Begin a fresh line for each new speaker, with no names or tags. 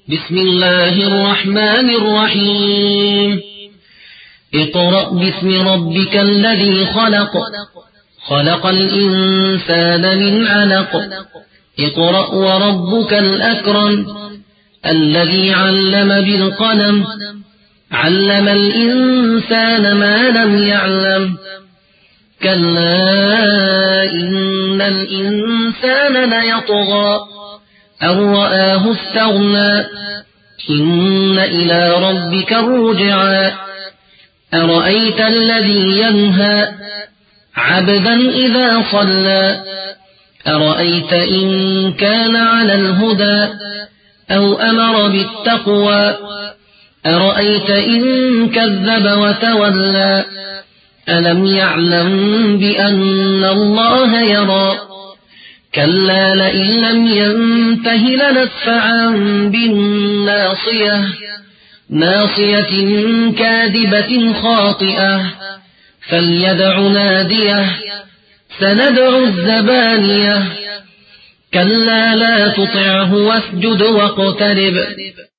بسم الله الرحمن الرحيم اقرأ باسم ربك الذي خلق خلق الإنسان من علق اقرأ وربك الأكرم الذي علم بالقلم علم الإنسان ما لم يعلم كلا إن الإنسان ليطغى أن رآه استغنى إن إلى ربك الرجعى أرأيت الذي ينهى عبدا إذا صلى أرأيت إن كان على الهدى أو أمر بالتقوى أرأيت إن كذب وتولى ألم يعلم بأن الله يرى كلا لئن لم ينته لنسفعا بالناصية ناصية كاذبة خاطئة فليدع ناديه سندع الزبانية كلا لا تطعه واسجد واقترب